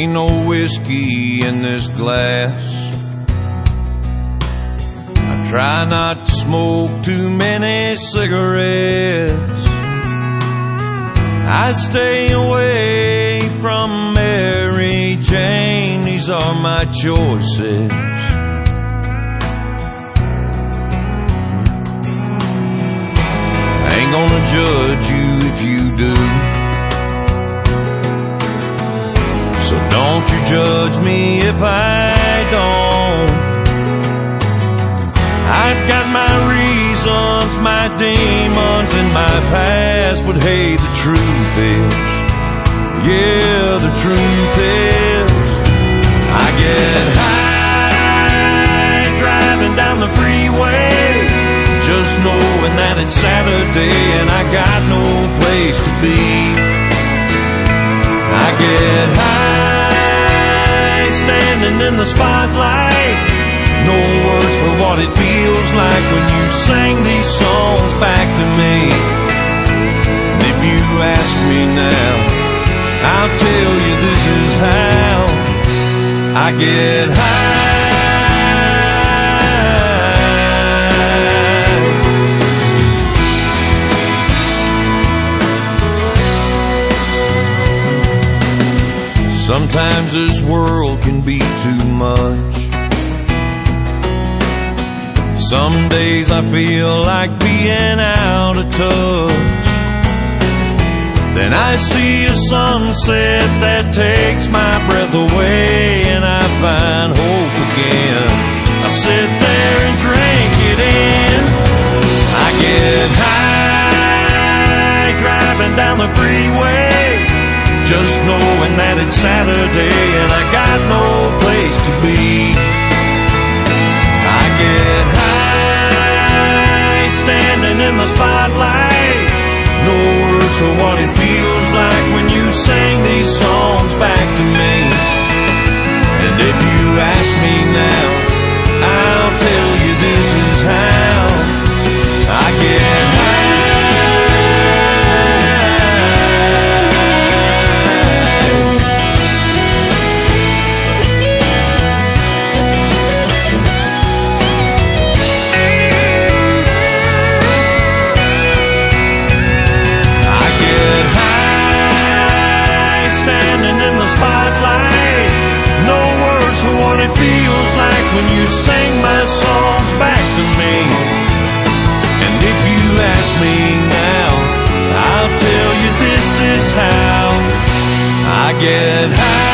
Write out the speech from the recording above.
ain't no whiskey in this glass. I try not to smoke too many cigarettes. I stay away from Mary Jane. These are my choices. I ain't gonna judge you if you do. So don't you judge me if I don't. I've got my reasons, my demons, and my past. But hey, the truth is, yeah, the truth is, I get high driving down the freeway, just knowing that it's Saturday and I got no place to be. I get high standing in the spotlight, no words for what it feels like when you sing these songs back to me. And if you ask me now, I'll tell you this is how I get high. Sometimes this world can be too much. Some days I feel like being out of touch. Then I see a sunset that takes my breath away, and I find hope again. I sit there and drink it in. I get high driving down the freeway, just knowing that it's Saturday and I got no place to be. I get high standing in the spotlight, no words for what it feels like when you sing these songs back to me. And if you ask me now, I'll tell you this is how I get high. When you sing my songs back to me. And if you ask me now, I'll tell you this is how I get high.